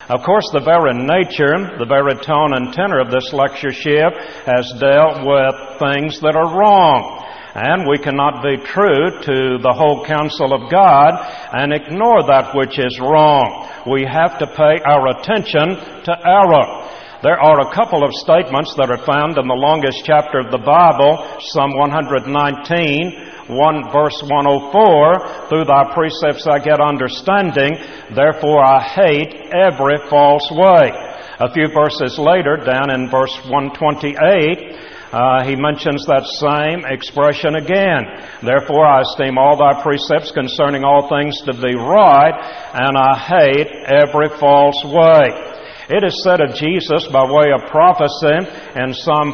Of course, the very nature, the very tone and tenor of this lectureship has dealt with things that are wrong. And we cannot be true to the whole counsel of God and ignore that which is wrong. We have to pay our attention to error. There are a couple of statements that are found in the longest chapter of the Bible, Psalm 119, verse 104, "Through thy precepts I get understanding, therefore I hate every false way." A few verses later, down in verse 128, he mentions that same expression again. "Therefore I esteem all thy precepts concerning all things to be right, and I hate every false way." It is said of Jesus by way of prophecy in Psalm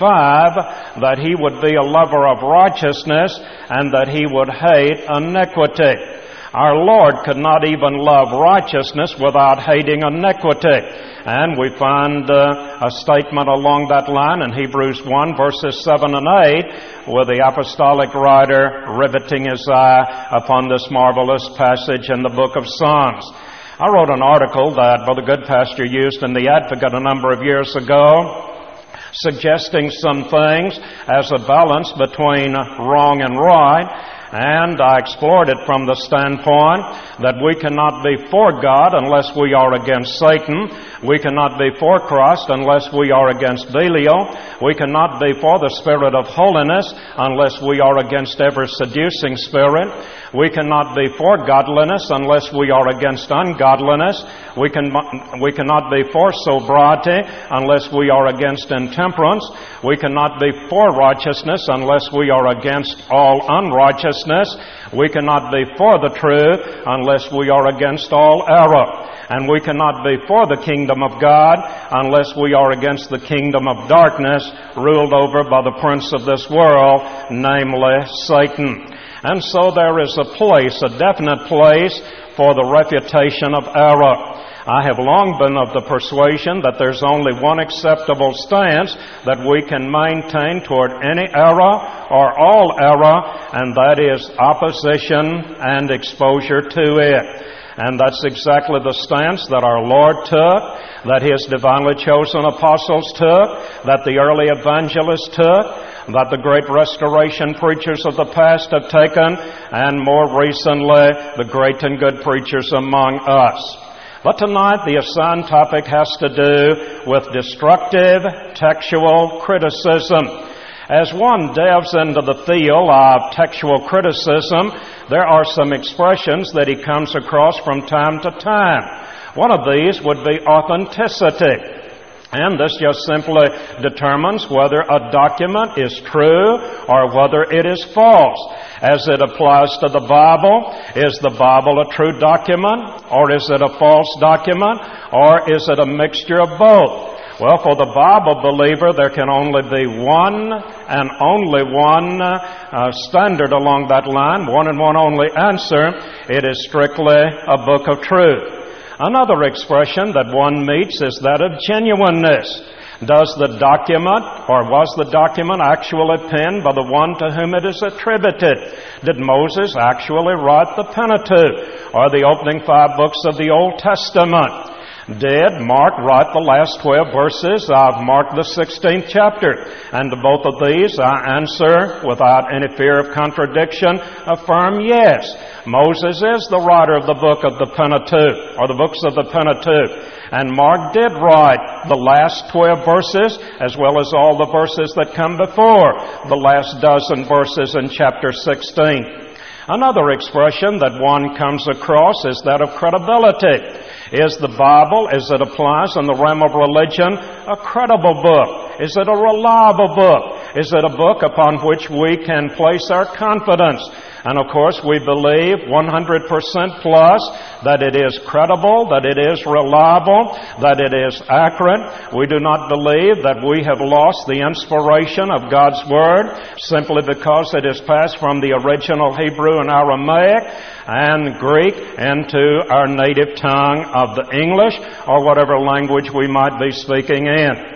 45 that he would be a lover of righteousness and that he would hate iniquity. Our Lord could not even love righteousness without hating iniquity. And we find a statement along that line in Hebrews 1, verses 7 and 8, with the apostolic writer riveting his eye upon this marvelous passage in the book of Psalms. I wrote an article that Brother Goodpasture used in the Advocate a number of years ago, suggesting some things as a balance between wrong and right, and I explored it from the standpoint that we cannot be for God unless we are against Satan. We cannot be for Christ unless we are against Belial. We cannot be for the spirit of holiness unless we are against every seducing spirit. We cannot be for godliness unless we are against ungodliness. We cannot be for sobriety unless we are against intemperance. We cannot be for righteousness unless we are against all unrighteousness. We cannot be for the truth unless we are against all error. And we cannot be for the kingdom of God unless we are against the kingdom of darkness ruled over by the prince of this world, namely Satan. And so there is a place, a definite place, for the refutation of error. I have long been of the persuasion that there's only one acceptable stance that we can maintain toward any error or all error, and that is opposition and exposure to it. And that's exactly the stance that our Lord took, that His divinely chosen apostles took, that the early evangelists took, that the great restoration preachers of the past have taken, and more recently, the great and good preachers among us. But tonight the assigned topic has to do with destructive textual criticism. As one delves into the field of textual criticism, there are some expressions that he comes across from time to time. One of these would be authenticity. And this just simply determines whether a document is true or whether it is false. As it applies to the Bible, is the Bible a true document, or is it a false document, or is it a mixture of both? Well, for the Bible believer, there can only be one and only one standard along that line, one and one only answer. It is strictly a book of truth. Another expression that one meets is that of genuineness. Does the document, or was the document actually penned by the one to whom it is attributed? Did Moses actually write the Pentateuch, or the opening 5 books of the Old Testament? Did Mark write the last 12 verses of Mark the 16th chapter? And to both of these I answer, without any fear of contradiction, affirm yes. Moses is the writer of the book of the Pentateuch, or the books of the Pentateuch. And Mark did write the last 12 verses, as well as all the verses that come before the last dozen verses in chapter 16. Another expression that one comes across is that of credibility. Is the Bible, as it applies in the realm of religion, a credible book? Is it a reliable book? Is it a book upon which we can place our confidence? And of course, we believe 100% plus that it is credible, that it is reliable, that it is accurate. We do not believe that we have lost the inspiration of God's Word simply because it is passed from the original Hebrew and Aramaic and Greek into our native tongue of the English or whatever language we might be speaking in.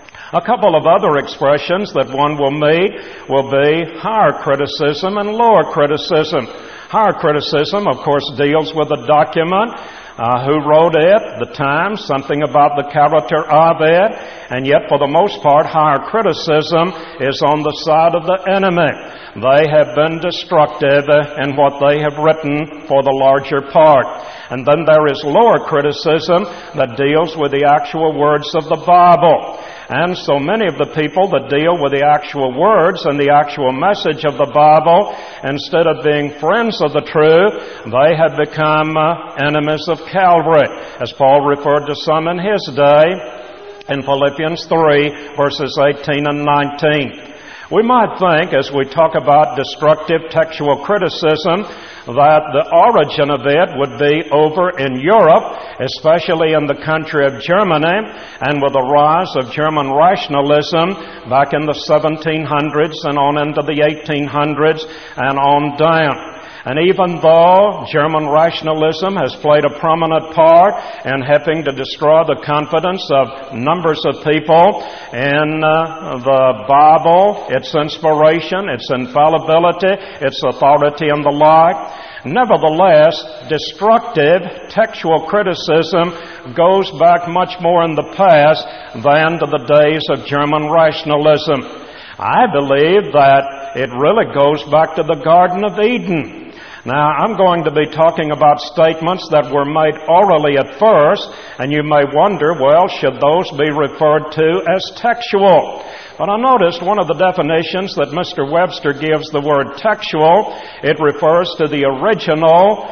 A couple of other expressions that one will meet will be higher criticism and lower criticism. Higher criticism, of course, deals with a document who wrote it, the time, something about the character of it, and yet for the most part, higher criticism is on the side of the enemy. They have been destructive in what they have written for the larger part. And then there is lower criticism that deals with the actual words of the Bible. And so many of the people that deal with the actual words and the actual message of the Bible, instead of being friends of the truth, they have become enemies of Calvary, as Paul referred to some in his day in Philippians 3, verses 18 and 19. We might think, as we talk about destructive textual criticism, that the origin of it would be over in Europe, especially in the country of Germany, and with the rise of German rationalism back in the 1700s and on into the 1800s and on down. And even though German rationalism has played a prominent part in helping to destroy the confidence of numbers of people in the Bible, its inspiration, its infallibility, its authority, and the like, nevertheless, destructive textual criticism goes back much more in the past than to the days of German rationalism. I believe that it really goes back to the Garden of Eden. Now, I'm going to be talking about statements that were made orally at first, and you may wonder, well, should those be referred to as textual? But I noticed one of the definitions that Mr. Webster gives the word textual, it refers to the original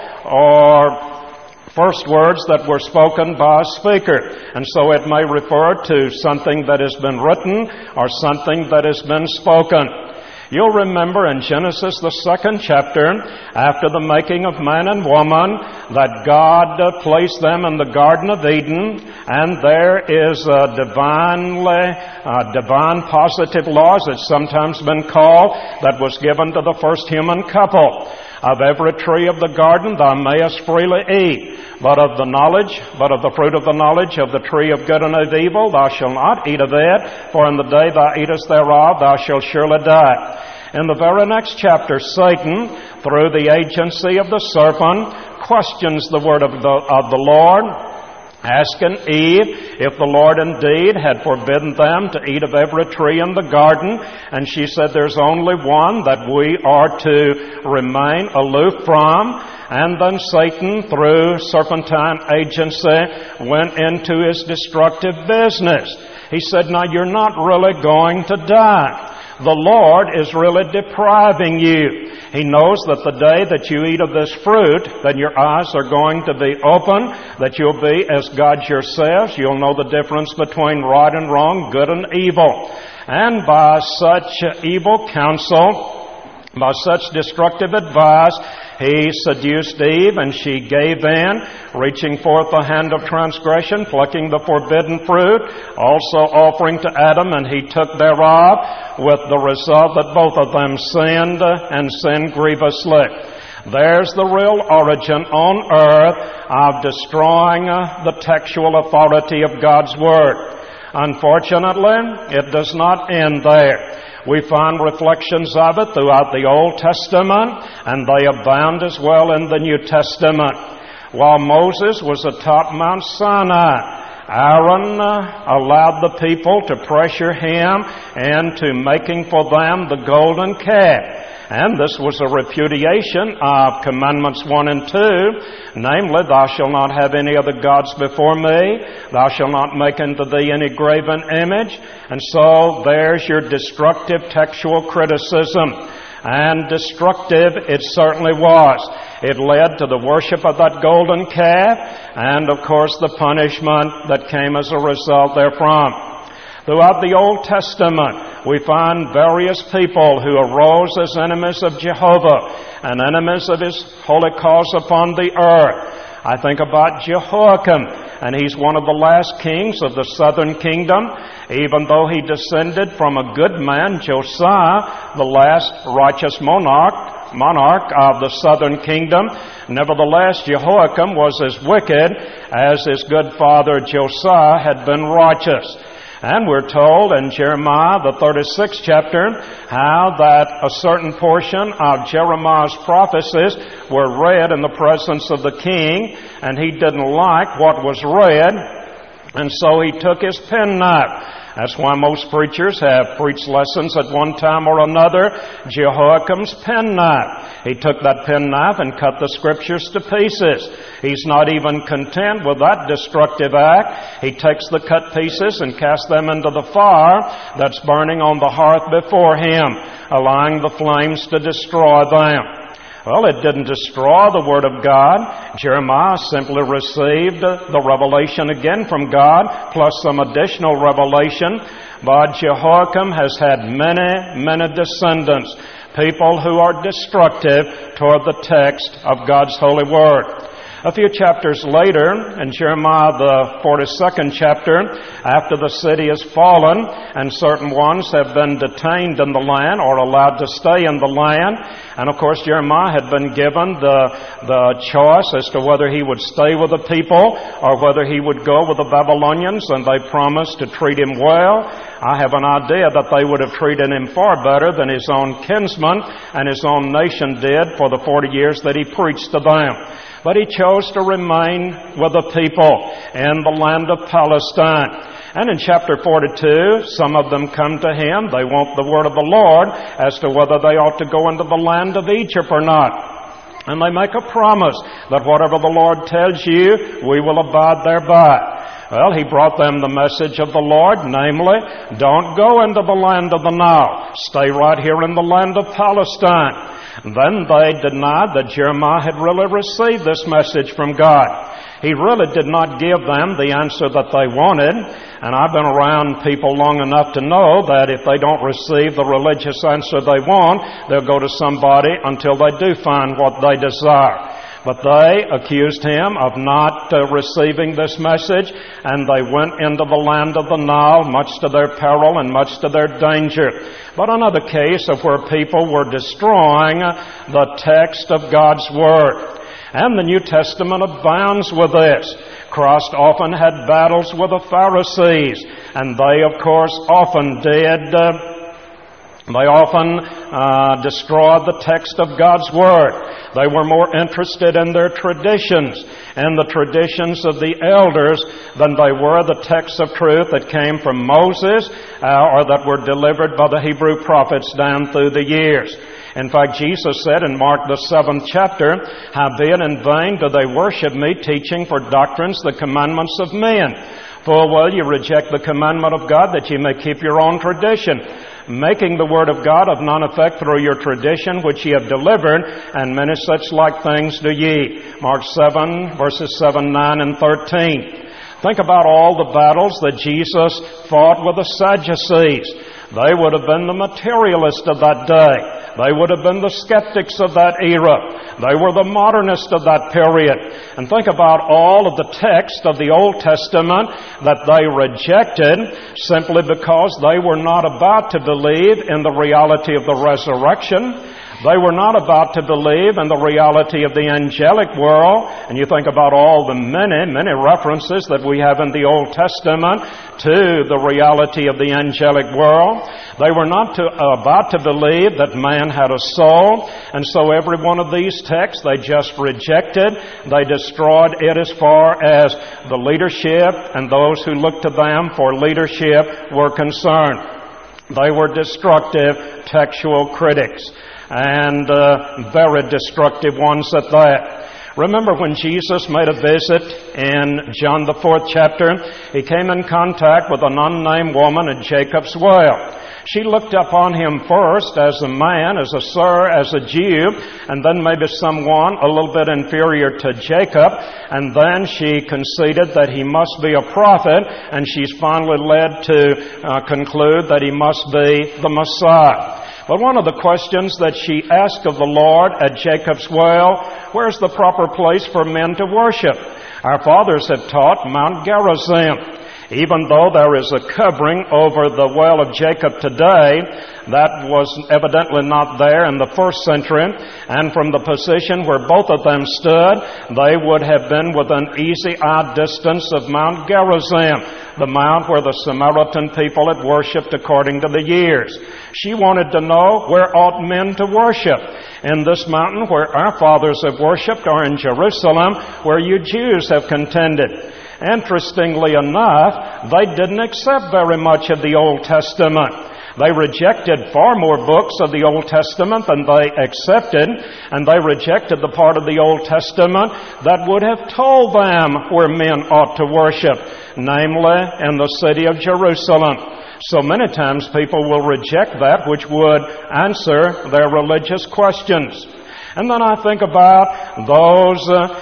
or first words that were spoken by a speaker. And so it may refer to something that has been written or something that has been spoken. You'll remember in Genesis, the 2nd chapter, after the making of man and woman, that God placed them in the Garden of Eden, and there is divine positive laws, it's sometimes been called, that was given to the first human couple. Of every tree of the garden thou mayest freely eat, but of the fruit of the knowledge of the tree of good and of evil thou shalt not eat of it, for in the day thou eatest thereof thou shalt surely die. In the very next chapter, Satan, through the agency of the serpent, questions the word of the Lord, asking Eve if the Lord indeed had forbidden them to eat of every tree in the garden. And she said there's only one that we are to remain aloof from. And then Satan, through serpentine agency, went into his destructive business. He said, now you're not really going to die. The Lord is really depriving you. He knows that the day that you eat of this fruit, then your eyes are going to be open, that you'll be as God yourselves. You'll know the difference between right and wrong, good and evil. And by such evil counsel, by such destructive advice, he seduced Eve, and she gave in, reaching forth the hand of transgression, plucking the forbidden fruit, also offering to Adam, and he took thereof, with the result that both of them sinned, and sinned grievously. There's the real origin on earth of destroying the textual authority of God's Word. Unfortunately, it does not end there. We find reflections of it throughout the Old Testament, and they abound as well in the New Testament. While Moses was atop Mount Sinai, Aaron allowed the people to pressure him into making for them the golden calf. And this was a repudiation of Commandments 1 and 2, namely, thou shalt not have any other gods before me, thou shalt not make unto thee any graven image. And so there's your destructive textual criticism. And destructive it certainly was. It led to the worship of that golden calf, and of course the punishment that came as a result therefrom. Throughout the Old Testament, we find various people who arose as enemies of Jehovah and enemies of His holy cause upon the earth. I think about Jehoiakim, and he's one of the last kings of the southern kingdom. Even though he descended from a good man, Josiah, the last righteous monarch of the southern kingdom, nevertheless, Jehoiakim was as wicked as his good father Josiah had been righteous. And we're told in Jeremiah, the 36th chapter, how that a certain portion of Jeremiah's prophecies were read in the presence of the king, and he didn't like what was read, and so he took his penknife. That's why most preachers have preached lessons at one time or another. Jehoiakim's penknife. He took that penknife and cut the Scriptures to pieces. He's not even content with that destructive act. He takes the cut pieces and casts them into the fire that's burning on the hearth before him, allowing the flames to destroy them. Well, it didn't destroy the Word of God. Jeremiah simply received the revelation again from God, plus some additional revelation. But Jehoiakim has had many descendants, people who are destructive toward the text of God's holy Word. A few chapters later, in Jeremiah the 42nd chapter, after the city has fallen and certain ones have been detained in the land or allowed to stay in the land, and of course Jeremiah had been given the choice as to whether he would stay with the people or whether he would go with the Babylonians, and they promised to treat him well. I have an idea that they would have treated him far better than his own kinsmen and his own nation did for the 40 years that he preached to them. But he chose to remain with the people in the land of Palestine. And in chapter 42, some of them come to him. They want the word of the Lord as to whether they ought to go into the land of Egypt or not. And they make a promise that whatever the Lord tells you, we will abide thereby. Well, he brought them the message of the Lord, namely, don't go into the land of the Nile. Stay right here in the land of Palestine. Then they denied that Jeremiah had really received this message from God. He really did not give them the answer that they wanted. And I've been around people long enough to know that if they don't receive the religious answer they want, they'll go to somebody until they do find what they desire. But they accused him of not receiving this message, and they went into the land of the Nile, much to their peril and much to their danger. But another case of where people were destroying the text of God's Word. And the New Testament abounds with this. Christ often had battles with the Pharisees, and they, of course, often did... They often destroyed the text of God's Word. They were more interested in their traditions and the traditions of the elders than they were the texts of truth that came from Moses or that were delivered by the Hebrew prophets down through the years. In fact, Jesus said in Mark the 7th chapter, "Howbeit in vain do they worship me, teaching for doctrines the commandments of men. Full well you reject the commandment of God that ye may keep your own tradition, making the word of God of none effect through your tradition which ye have delivered, and many such like things do ye." Mark 7, verses 7, 9, and 13. Think about all the battles that Jesus fought with the Sadducees. They would have been the materialists of that day. They would have been the skeptics of that era. They were the modernists of that period. And think about all of the text of the Old Testament that they rejected simply because they were not about to believe in the reality of the resurrection. They were not about to believe in the reality of the angelic world. And you think about all the many references that we have in the Old Testament to the reality of the angelic world. They were not about to believe that man had a soul. And so every one of these texts they just rejected. They destroyed it as far as the leadership and those who looked to them for leadership were concerned. They were destructive textual critics, and very destructive ones at that. Remember when Jesus made a visit in John the 4th chapter, he came in contact with an unnamed woman at Jacob's well. She looked upon him first as a man, as a sir, as a Jew, and then maybe someone a little bit inferior to Jacob, and then she conceded that he must be a prophet, and she's finally led to conclude that he must be the Messiah. But one of the questions that she asked of the Lord at Jacob's well, where's the proper place for men to worship? Our fathers have taught Mount Gerizim. Even though there is a covering over the well of Jacob today, that was evidently not there in the first century, and from the position where both of them stood, they would have been within easy eye distance of Mount Gerizim, the mount where the Samaritan people had worshipped according to the years. She wanted to know, where ought men to worship? In this mountain where our fathers have worshipped, or in Jerusalem where you Jews have contended? Interestingly enough, they didn't accept very much of the Old Testament. They rejected far more books of the Old Testament than they accepted, and they rejected the part of the Old Testament that would have told them where men ought to worship, namely in the city of Jerusalem. So many times people will reject that which would answer their religious questions. And then I think about those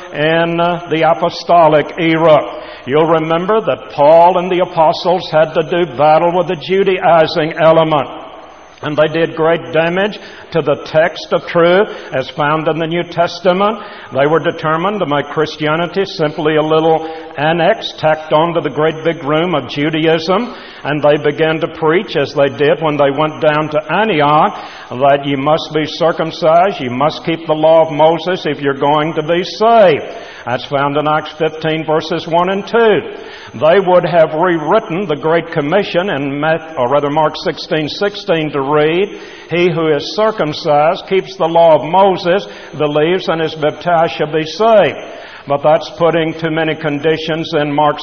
in the apostolic era. You'll remember that Paul and the apostles had to do battle with the Judaizing element. And they did great damage to the text of truth as found in the New Testament. They were determined to make Christianity simply a little annex tacked onto the great big room of Judaism. And they began to preach, as they did when they went down to Antioch, that you must be circumcised, you must keep the law of Moses if you're going to be saved. That's found in Acts 15 verses 1 and 2. They would have rewritten the Great Commission in Mark 16:16 to read, "He who is circumcised, keeps the law of Moses, believes and is baptized shall be saved." But that's putting too many conditions in Mark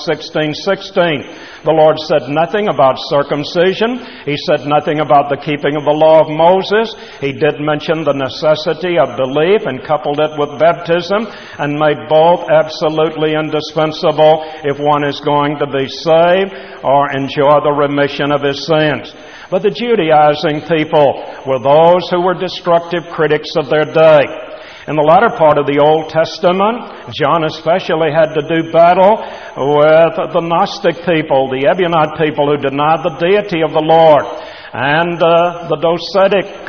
16:16. The Lord said nothing about circumcision. He said nothing about the keeping of the law of Moses. He did mention the necessity of belief and coupled it with baptism and made both absolutely indispensable if one is going to be saved or enjoy the remission of his sins. But the Judaizing people were those who were destructive critics of their day. In the latter part of the Old Testament, John especially had to do battle with the Gnostic people, the Ebionite people who denied the deity of the Lord, and the Docetic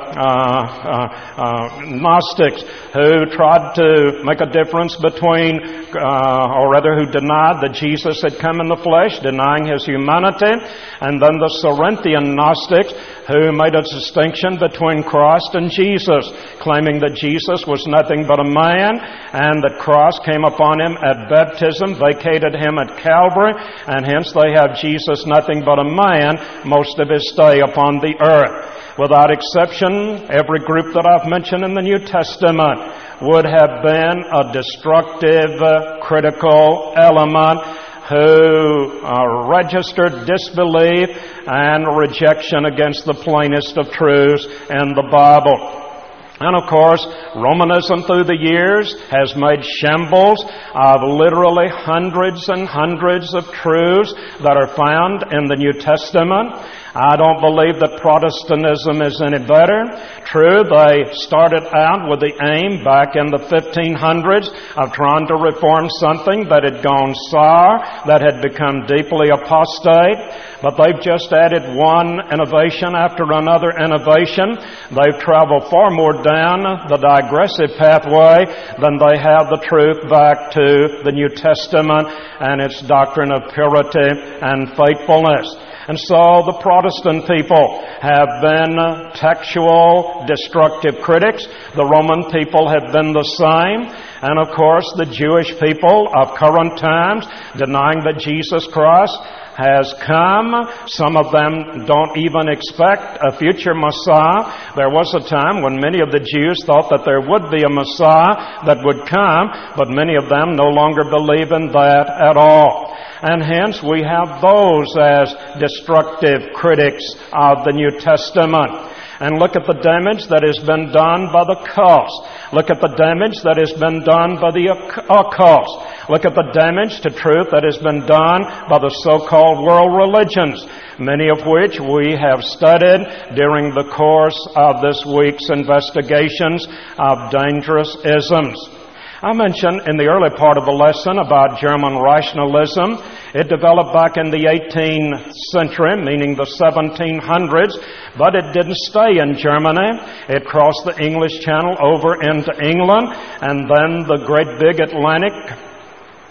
Gnostics who tried to make a difference between, or rather who denied that Jesus had come in the flesh, denying his humanity, and then the Cerinthian Gnostics who made a distinction between Christ and Jesus, claiming that Jesus was nothing but a man and that Christ came upon him at baptism, vacated him at Calvary, and hence they have Jesus nothing but a man most of his stay upon the earth. Without exception, every group that I've mentioned in the New Testament would have been a destructive, critical element who registered disbelief and rejection against the plainest of truths in the Bible. And of course, Romanism through the years has made shambles of literally hundreds and hundreds of truths that are found in the New Testament. I don't believe that Protestantism is any better. True, they started out with the aim back in the 1500s of trying to reform something that had gone sour, that had become deeply apostate, but they've just added one innovation after another innovation. They've traveled far more down the digressive pathway than they have the truth back to the New Testament and its doctrine of purity and faithfulness. And so the Protestant people have been textual, destructive critics. The Roman people have been the same. And of course, the Jewish people of current times, denying that Jesus Christ has come. Some of them don't even expect a future Messiah. There was a time when many of the Jews thought that there would be a Messiah that would come, but many of them no longer believe in that at all. And hence we have those as destructive critics of the New Testament. And look at the damage that has been done by the cults. Look at the damage that has been done by the occults. Look at the damage to truth that has been done by the so-called world religions, many of which we have studied during the course of this week's investigations of dangerous isms. I mentioned in the early part of the lesson about German rationalism. It developed back in the 18th century, meaning the 1700s, but it didn't stay in Germany. It crossed the English Channel over into England, and then the great big Atlantic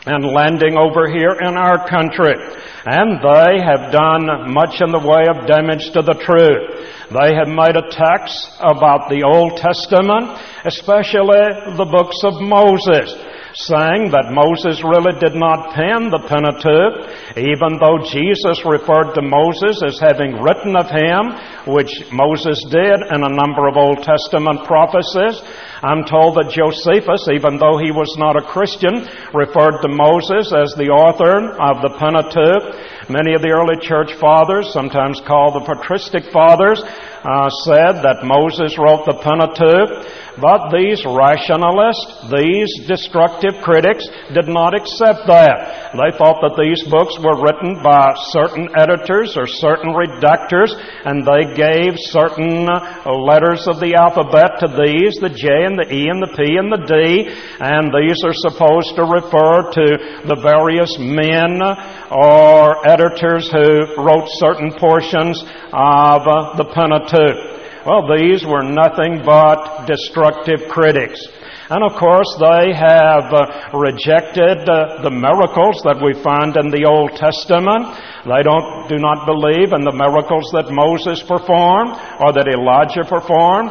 and landing over here in our country. And they have done much in the way of damage to the truth. They have made attacks about the Old Testament, especially the books of Moses, saying that Moses really did not pen the Pentateuch, even though Jesus referred to Moses as having written of him, which Moses did in a number of Old Testament prophecies. I'm told that Josephus, even though he was not a Christian, referred to Moses as the author of the Pentateuch. Many of the early church fathers, sometimes called the patristic fathers, said that Moses wrote the Pentateuch. But these rationalists, these destructive critics, did not accept that. They thought that these books were written by certain editors or certain redactors, and they gave certain letters of the alphabet to these, the J and the E and the P and the D, and these are supposed to refer to the various men or editors who wrote certain portions of the Pentateuch. Well, these were nothing but destructive critics. And of course, they have rejected the miracles that we find in the Old Testament. They do not believe in the miracles that Moses performed, or that Elijah performed,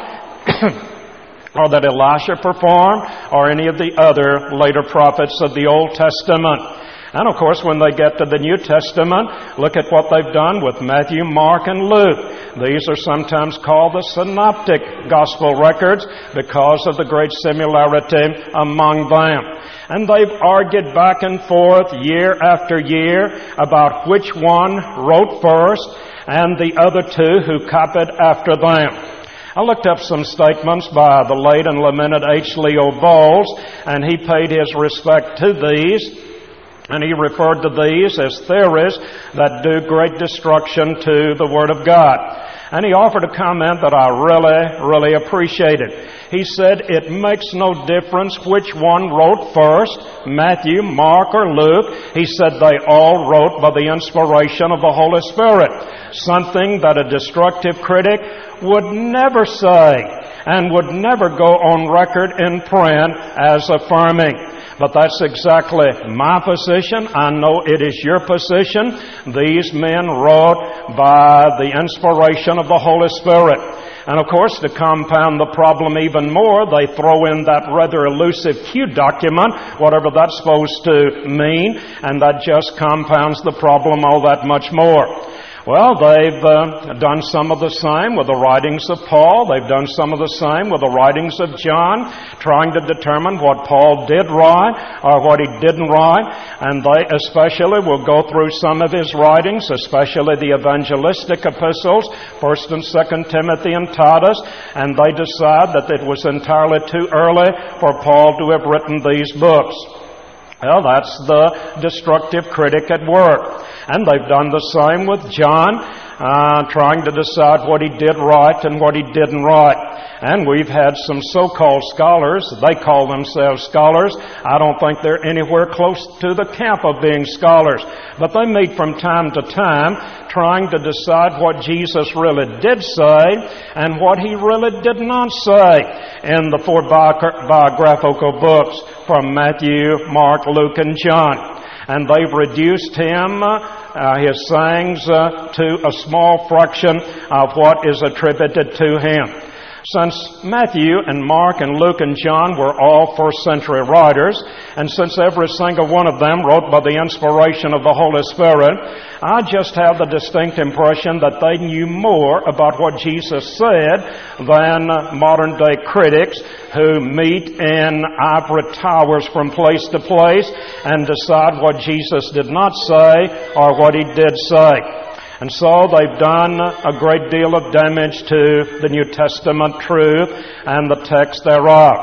or that Elisha performed, or any of the other later prophets of the Old Testament. And of course, when they get to the New Testament, look at what they've done with Matthew, Mark, and Luke. These are sometimes called the synoptic gospel records because of the great similarity among them. And they've argued back and forth year after year about which one wrote first and the other two who copied after them. I looked up some statements by the late and lamented H. Leo Bowles, and he paid his respect to these. And he referred to these as theories that do great destruction to the Word of God. And he offered a comment that I really appreciated. He said, it makes no difference which one wrote first, Matthew, Mark, or Luke. He said they all wrote by the inspiration of the Holy Spirit. Something that a destructive critic would never say and would never go on record in print as affirming. But that's exactly my position. I know it is your position. These men wrote by the inspiration of the Holy Spirit. And of course, to compound the problem even more, they throw in that rather elusive Q document, whatever that's supposed to mean, and that just compounds the problem all that much more. Well, they've done some of the same with the writings of Paul. They've done some of the same with the writings of John, trying to determine what Paul did write or what he didn't write. And they especially will go through some of his writings, especially the evangelistic epistles, 1st and 2nd Timothy and Titus, and they decide that it was entirely too early for Paul to have written these books. Well, that's the destructive critic at work. And they've done the same with John, trying to decide what he did right and what he didn't write. And we've had some so-called scholars, they call themselves scholars. I don't think they're anywhere close to the camp of being scholars. But they meet from time to time trying to decide what Jesus really did say and what he really did not say in the 4 biographical books from Matthew, Mark, Luke, and John. And they've reduced him, his sayings, to a small fraction of what is attributed to him. Since Matthew and Mark and Luke and John were all first-century writers, and since every single one of them wrote by the inspiration of the Holy Spirit, I just have the distinct impression that they knew more about what Jesus said than modern-day critics who meet in ivory towers from place to place and decide what Jesus did not say or what he did say. And so they've done a great deal of damage to the New Testament truth and the text thereof.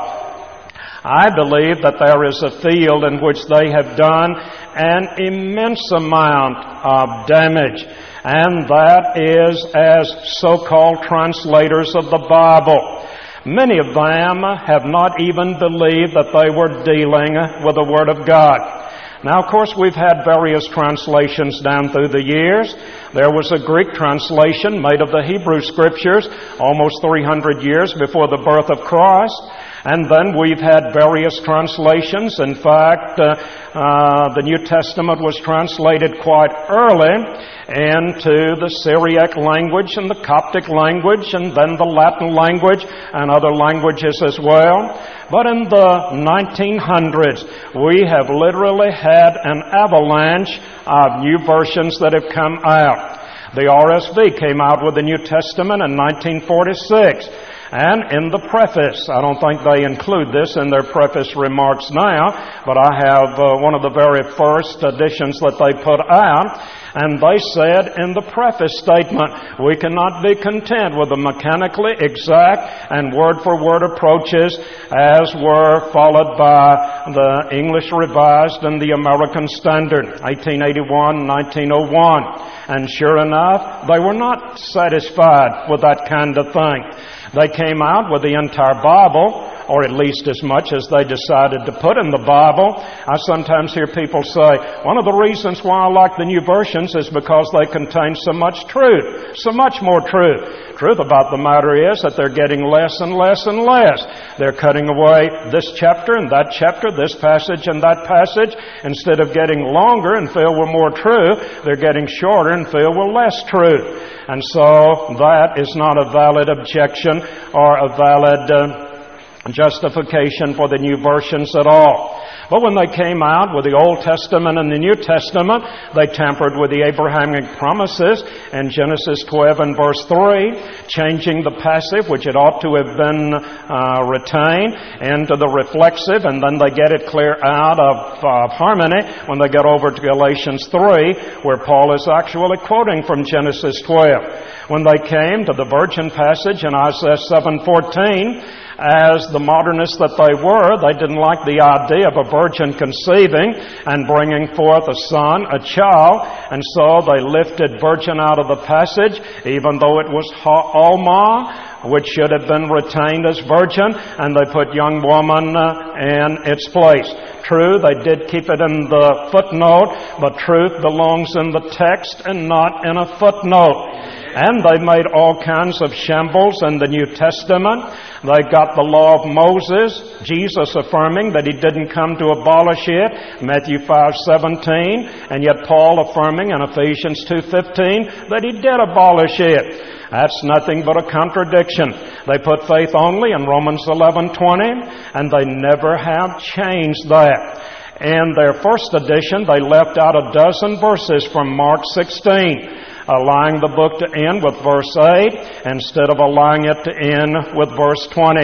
I believe that there is a field in which they have done an immense amount of damage, and that is as so-called translators of the Bible. Many of them have not even believed that they were dealing with the Word of God. Now, of course, we've had various translations down through the years. There was a Greek translation made of the Hebrew Scriptures almost 300 years before the birth of Christ. And then we've had various translations. In fact, the New Testament was translated quite early into the Syriac language and the Coptic language and then the Latin language and other languages as well. But in the 1900s, we have literally had an avalanche of new versions that have come out. The RSV came out with the New Testament in 1946. And in the preface, I don't think they include this in their preface remarks now, but I have one of the very first editions that they put out, and they said in the preface statement, we cannot be content with the mechanically exact and word-for-word approaches as were followed by the English Revised and the American Standard, 1881, 1901. And sure enough, they were not satisfied with that kind of thing. They came out with the entire Bible, or at least as much as they decided to put in the Bible. I sometimes hear people say, one of the reasons why I like the new versions is because they contain so much truth, so much more truth. Truth about the matter is that they're getting less and less and less. They're cutting away this chapter and that chapter, this passage and that passage. Instead of getting longer and filled with more truth, they're getting shorter and filled with less truth. And so that is not a valid objection or a valid justification for the new versions at all. But when they came out with the Old Testament and the New Testament, they tampered with the Abrahamic promises in Genesis 12 and verse 3, changing the passive, which it ought to have been retained, into the reflexive, and then they get it clear out of harmony when they get over to Galatians 3, where Paul is actually quoting from Genesis 12. When they came to the virgin passage in Isaiah 7:14, as the modernists that they were, they didn't like the idea of a virgin conceiving and bringing forth a son, a child, and so they lifted virgin out of the passage, even though it was Alma, which should have been retained as virgin, and they put young woman in its place. True, they did keep it in the footnote, but truth belongs in the text and not in a footnote. And they made all kinds of shambles in the New Testament. They got the law of Moses, Jesus affirming that he didn't come to abolish it, Matthew 5:17, and yet Paul affirming in Ephesians 2:15 that he did abolish it. That's nothing but a contradiction. They put faith only in Romans 11:20, and they never have changed that. In their first edition, they left out a dozen verses from Mark 16. Allowing the book to end with verse 8 instead of allowing it to end with verse 20.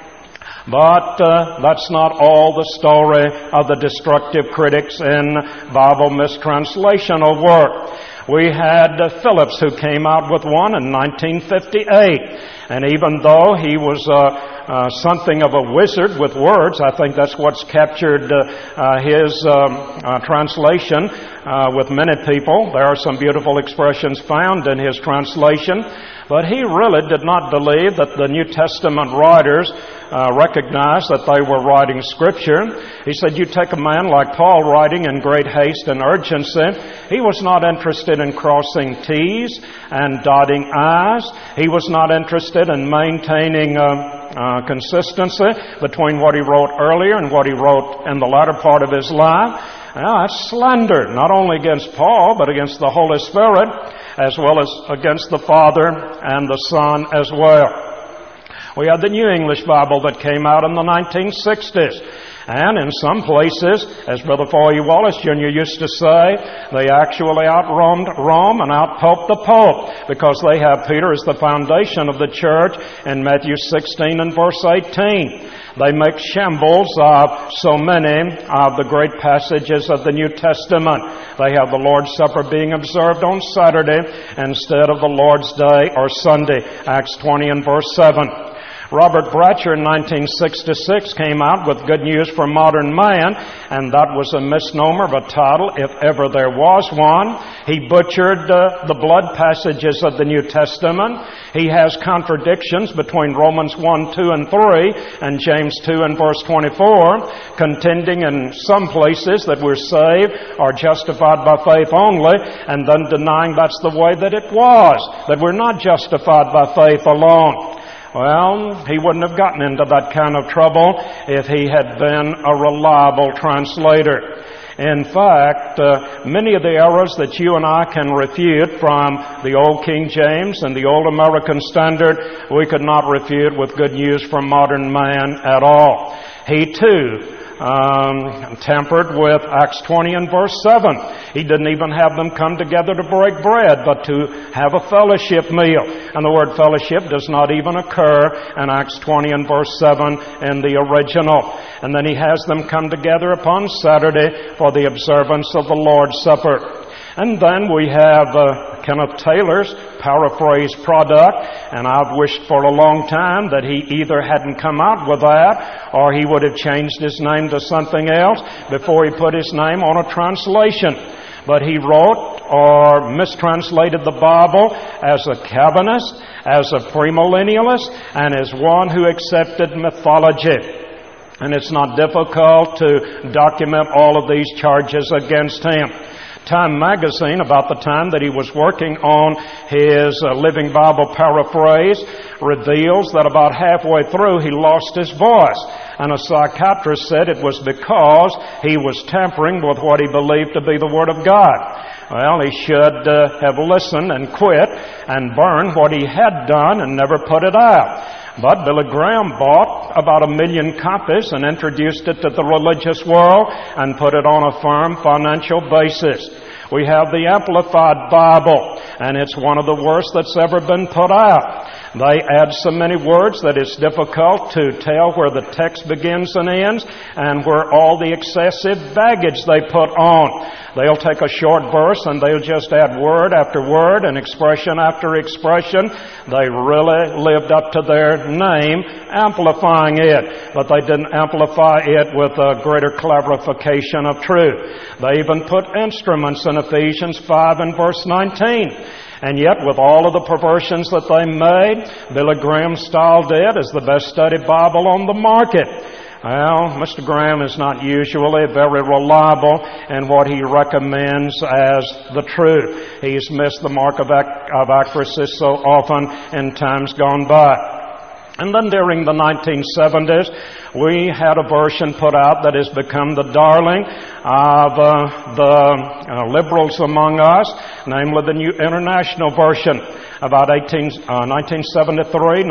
But that's not all the story of the destructive critics in Bible mistranslational work. We had Phillips, who came out with one in 1958. And even though he was something of a wizard with words, I think that's what's captured his translation with many people. There are some beautiful expressions found in his translation. But he really did not believe that the New Testament writers recognized that they were writing Scripture. He said, you take a man like Paul writing in great haste and urgency. He was not interested in crossing T's and dotting I's. He was not interested in maintaining consistency between what he wrote earlier and what he wrote in the latter part of his life. That's slander, not only against Paul, but against the Holy Spirit, as well as against the Father and the Son as well. We had the New English Bible that came out in the 1960s. And in some places, as Brother Foy Wallace Jr. used to say, they actually outroamed Rome and outpoped the Pope, because they have Peter as the foundation of the church in Matthew 16 and verse 18. They make shambles of so many of the great passages of the New Testament. They have the Lord's Supper being observed on Saturday instead of the Lord's Day or Sunday, Acts 20 and verse 7. Robert Bratcher in 1966 came out with Good News for Modern Man, and that was a misnomer of a title, if ever there was one. He butchered the blood passages of the New Testament. He has contradictions between Romans 1, 2, and 3, and James 2 and verse 24, contending in some places that we're saved or justified by faith only, and then denying that's the way that it was, that we're not justified by faith alone. Well, he wouldn't have gotten into that kind of trouble if he had been a reliable translator. In fact, many of the errors that you and I can refute from the Old King James and the Old American Standard, we could not refute with good news from modern man at all. He too tampered with Acts 20 and verse 7. He didn't even have them come together to break bread, but to have a fellowship meal. And the word fellowship does not even occur in Acts 20 and verse 7 in the original. And then he has them come together upon Saturday for the observance of the Lord's Supper. And then we have Kenneth Taylor's paraphrase product, and I've wished for a long time that he either hadn't come out with that or he would have changed his name to something else before he put his name on a translation. But he wrote or mistranslated the Bible as a Calvinist, as a premillennialist, and as one who accepted mythology. And it's not difficult to document all of these charges against him. Time magazine, about the time that he was working on his Living Bible paraphrase, reveals that about halfway through he lost his voice. And a psychiatrist said it was because he was tampering with what he believed to be the Word of God. Well, he should have listened and quit and burned what he had done and never put it out. But Billy Graham bought about 1 million copies and introduced it to the religious world and put it on a firm financial basis. We have the Amplified Bible, and it's one of the worst that's ever been put out. They add so many words that it's difficult to tell where the text begins and ends and where all the excessive baggage they put on. They'll take a short verse and they'll just add word after word and expression after expression. They really lived up to their name, amplifying it, but they didn't amplify it with a greater clarification of truth. They even put instruments in Ephesians 5 and verse 19. And yet, with all of the perversions that they made, Billy Graham styled it as the best studied Bible on the market. Well, Mr. Graham is not usually very reliable in what he recommends as the truth. He's missed the mark of accuracy so often in times gone by. And then during the 1970s, we had a version put out that has become the darling of the liberals among us, namely the New International Version. About 1973,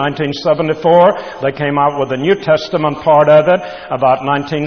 1974, they came out with the New Testament part of it. About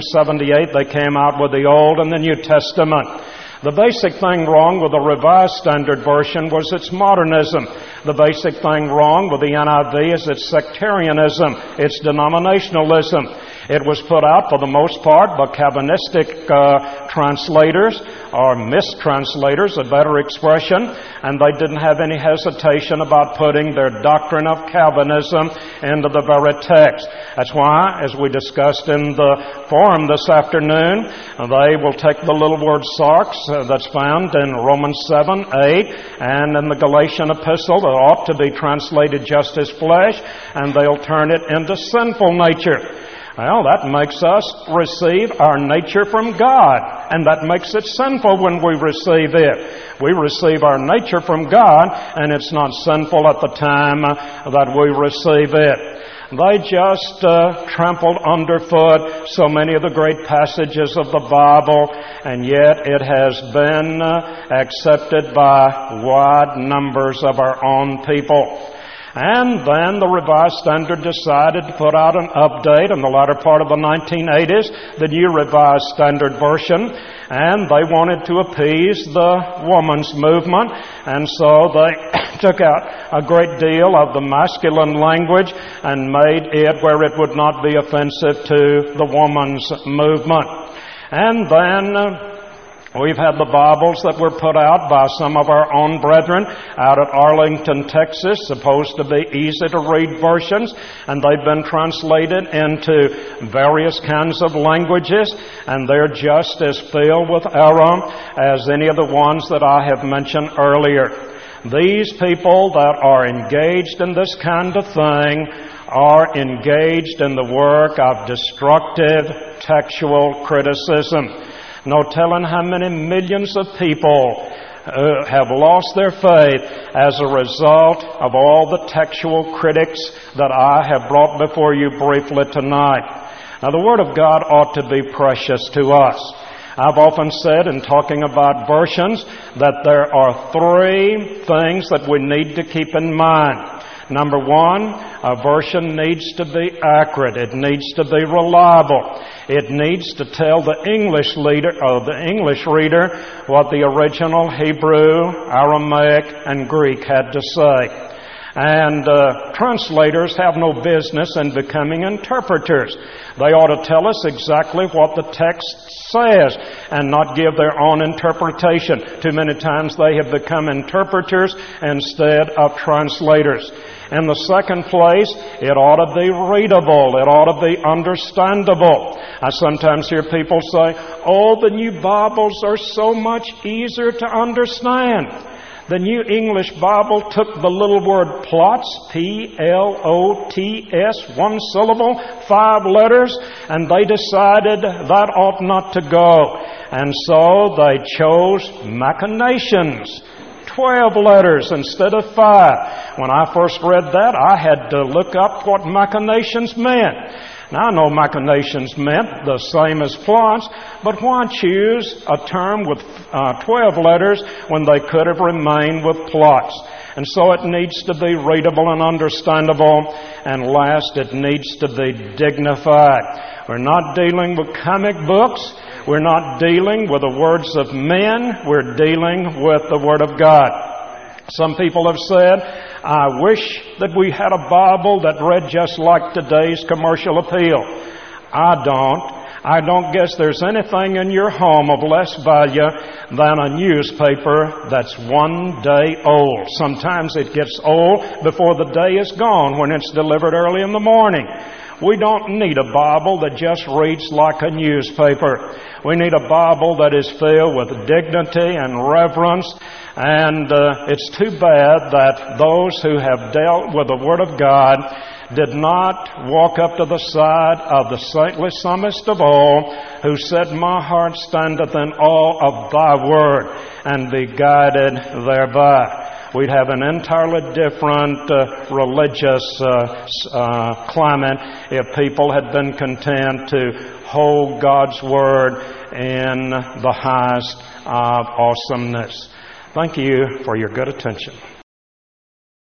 1978, they came out with the Old and the New Testament. The basic thing wrong with the Revised Standard Version was its modernism. The basic thing wrong with the NIV is its sectarianism, its denominationalism. It was put out for the most part by Calvinistic translators or mistranslators, a better expression, and they didn't have any hesitation about putting their doctrine of Calvinism into the very text. That's why, as we discussed in the forum this afternoon, they will take the little word sarx that's found in Romans 7, 8, and in the Galatian epistle that ought to be translated just as flesh, and they'll turn it into sinful nature. Well, that makes us receive our nature from God, and that makes it sinful when we receive it. We receive our nature from God, and it's not sinful at the time that we receive it. They just trampled underfoot so many of the great passages of the Bible, and yet it has been accepted by wide numbers of our own people. And then the Revised Standard decided to put out an update in the latter part of the 1980s, the New Revised Standard Version, and they wanted to appease the woman's movement, and so they took out a great deal of the masculine language and made it where it would not be offensive to the woman's movement. And then we've had the Bibles that were put out by some of our own brethren out at Arlington, Texas, supposed to be easy-to-read versions, and they've been translated into various kinds of languages, and they're just as filled with error as any of the ones that I have mentioned earlier. These people that are engaged in this kind of thing are engaged in the work of destructive textual criticism. No telling how many millions of people have lost their faith as a result of all the textual critics that I have brought before you briefly tonight. Now, the Word of God ought to be precious to us. I've often said in talking about versions that there are three things that we need to keep in mind. Number one, a version needs to be accurate. It needs to be reliable. It needs to tell the English reader what the original Hebrew, Aramaic, and Greek had to say. And translators have no business in becoming interpreters. They ought to tell us exactly what the text says and not give their own interpretation. Too many times they have become interpreters instead of translators. In the second place, it ought to be readable. It ought to be understandable. I sometimes hear people say, "Oh, the new Bibles are so much easier to understand." The New English Bible took the little word plots, P-L-O-T-S, one syllable, 5 letters, and they decided that ought not to go. And so they chose machinations, 12 letters instead of 5. When I first read that, I had to look up what machinations meant. Now, I know machinations meant the same as plots, but why choose a term with 12 letters when they could have remained with plots? And so it needs to be readable and understandable. And last, it needs to be dignified. We're not dealing with comic books. We're not dealing with the words of men. We're dealing with the Word of God. Some people have said, "I wish that we had a Bible that read just like today's commercial appeal." I don't guess there's anything in your home of less value than a newspaper that's one day old. Sometimes it gets old before the day is gone when it's delivered early in the morning. We don't need a Bible that just reads like a newspaper. We need a Bible that is filled with dignity and reverence. And it's too bad that those who have dealt with the Word of God did not walk up to the side of the saintly psalmist of all, who said, "My heart standeth in awe of thy word," and be guided thereby. We'd have an entirely different religious climate if people had been content to hold God's Word in the highest of awesomeness. Thank you for your good attention.